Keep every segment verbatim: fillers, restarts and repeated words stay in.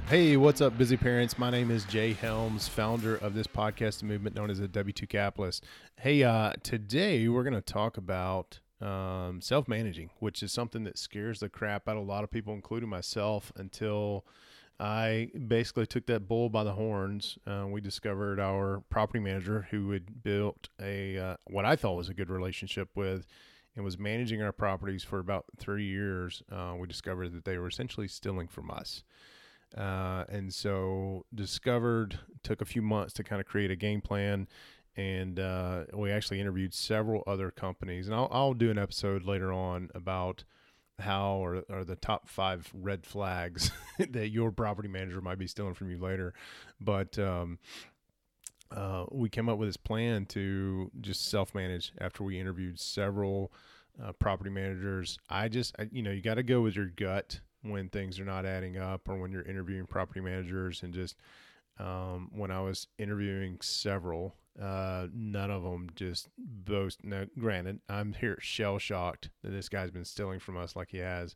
Hey, what's up, busy parents? My name is Jay Helms, founder of this podcast movement known as the W two Capitalist. Hey, uh, today we're going to talk about um, self-managing, which is something that scares the crap out of a lot of people, including myself, until I basically took that bull by the horns. Uh, we discovered our property manager who had built a uh, what I thought was a good relationship with and was managing our properties for about three years. Uh, we discovered that they were essentially stealing from us. Uh, and so discovered, took a few months to kind of create a game plan. And uh, we actually interviewed several other companies. And I'll, I'll do an episode later on about how or, or the top five red flags that your property manager might be stealing from you later. But um, uh, we came up with this plan to just self-manage after we interviewed several uh, property managers. I just, I, you know, you got to go with your gut when things are not adding up or when you're interviewing property managers. And just um, when I was interviewing several, uh, none of them just boast. Now, granted, I'm here shell shocked that this guy's been stealing from us like he has.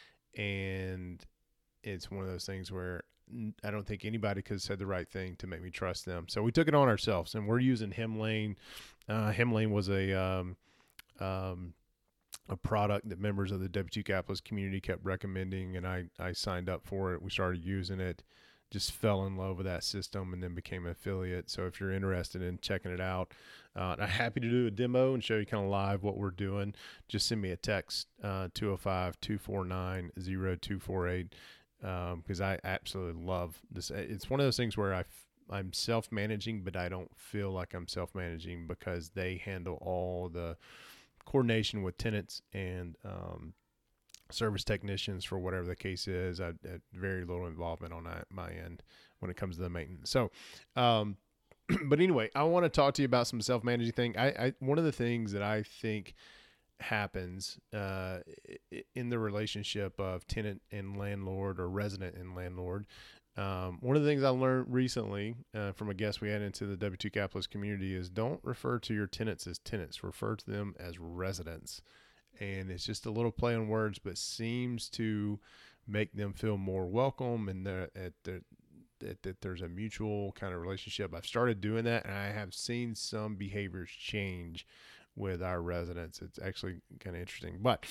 And it's one of those things where I don't think anybody could have said the right thing to make me trust them. So we took it on ourselves, and we're using Hemlane. Uh, Hemlane was a, um, um, a product that members of the W two Capitalist community kept recommending, and I, I signed up for it. We started using it, just fell in love with that system, and then became an affiliate. So if you're interested in checking it out, uh, I'm happy to do a demo and show you kind of live what we're doing. Just send me a text, uh, two oh five, two four nine, oh two four eight, um, because I absolutely love this. It's one of those things where I f- I'm self-managing, but I don't feel like I'm self-managing because they handle all the coordination with tenants and um, service technicians for whatever the case is. I had very little involvement on that, my end when it comes to the maintenance. So, um, but anyway, I want to talk to you about some self-managing thing. I, I one of the things that I think happens uh, in the relationship of tenant and landlord or resident and landlord. Um, one of the things I learned recently uh, from a guest we had into the W two Capitalist community is don't refer to your tenants as tenants, refer to them as residents. And it's just a little play on words, but seems to make them feel more welcome and at the, that, that there's a mutual kind of relationship. I've started doing that, and I have seen some behaviors change with our residents. It's actually kind of interesting. But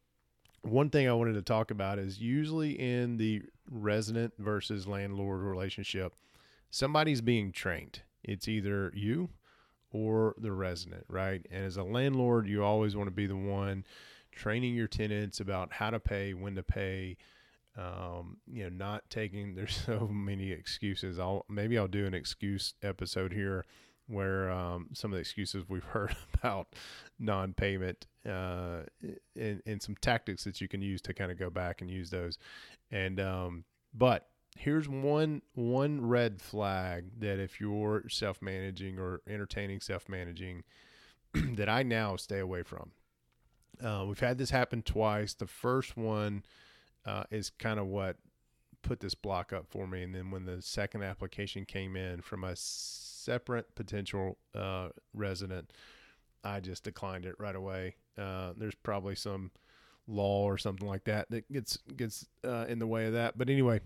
one thing I wanted to talk about is usually in the resident versus landlord relationship, somebody's being trained. It's either you or the resident, right? And as a landlord, you always want to be the one training your tenants about how to pay, when to pay, um, you know, not taking, there's so many excuses. I'll, maybe I'll do an excuse episode here where um, some of the excuses we've heard about non-payment uh, and, and some tactics that you can use to kind of go back and use those. And, um, but here's one, one red flag that if you're self-managing or entertaining self-managing that I now stay away from. Uh, we've had this happen twice. The first one uh, is kind of what put this block up for me. And then when the second application came in from a separate potential uh, resident, I just declined it right away. Uh, there's probably some law or something like that that gets gets uh, in the way of that. But anyway,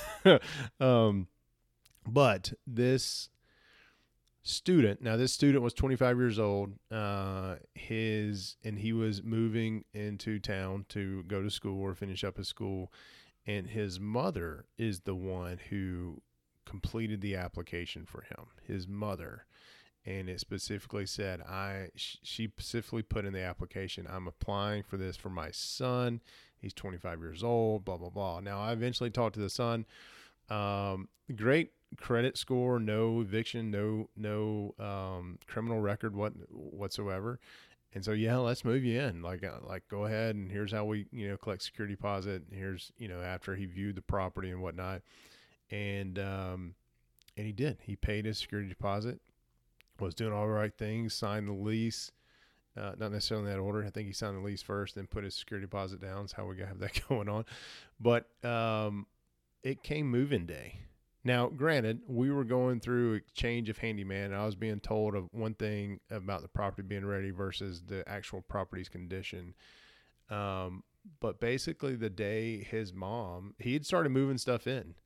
um, but this student, now this student was twenty-five years old, uh, his and he was moving into town to go to school or finish up his school, and his mother is the one who completed the application for him. His mother. And it specifically said, I, she specifically put in the application, I'm applying for this for my son. He's twenty-five years old, blah, blah, blah. Now, I eventually talked to the son. Um, great credit score, no eviction, no, no, um, criminal record what, whatsoever. And so, yeah, let's move you in. Like, uh, like, go ahead. And here's how we, you know, collect security deposit. Here's, you know, after he viewed the property and whatnot. And, um, and he did, he paid his security deposit. Was doing all the right things, signed the lease, uh, not necessarily in that order. I think he signed the lease first, then put his security deposit down. That's how we got have that going on. But um, it came move-in day. Now, granted, we were going through a change of handyman. And I was being told of one thing about the property being ready versus the actual property's condition. Um, but basically, the day his mom, he had started moving stuff in.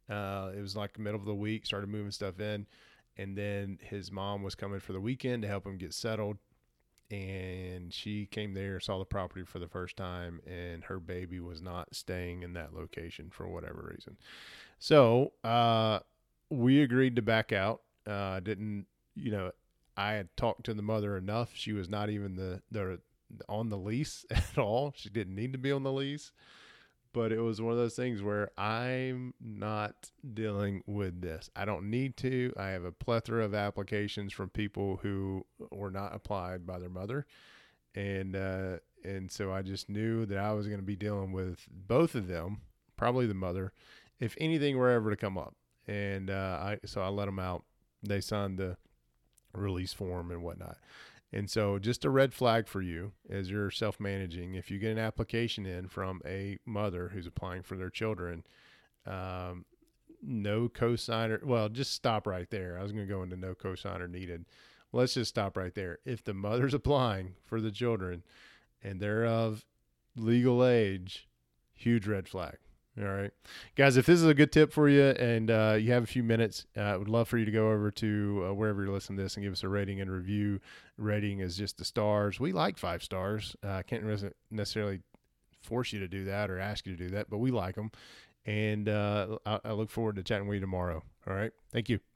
Uh, it was like the middle of the week, started moving stuff in. And then his mom was coming for the weekend to help him get settled. And she came there, saw the property for the first time, and her baby was not staying in that location for whatever reason. So uh, we agreed to back out. Uh, didn't, you know, I had talked to the mother enough. She was not even the, the on the lease at all. She didn't need to be on the lease. But it was one of those things where I'm not dealing with this. I don't need to. I have a plethora of applications from people who were not applied by their mother. And uh, and so I just knew that I was going to be dealing with both of them, probably the mother, if anything were ever to come up. And uh, I so I let them out. They signed the release form and whatnot. And so just a red flag for you as you're self-managing. If you get an application in from a mother who's applying for their children, um, no cosigner. Well, just stop right there. I was going to go into no cosigner needed. Let's just stop right there. If the mother's applying for the children and they're of legal age, huge red flag. All right, guys, if this is a good tip for you and uh, you have a few minutes, uh, I would love for you to go over to uh, wherever you're listening to this and give us a rating and review. Rating is just the stars. We like five stars. I uh, can't necessarily force you to do that or ask you to do that, but we like them. And uh, I, I look forward to chatting with you tomorrow. All right. Thank you.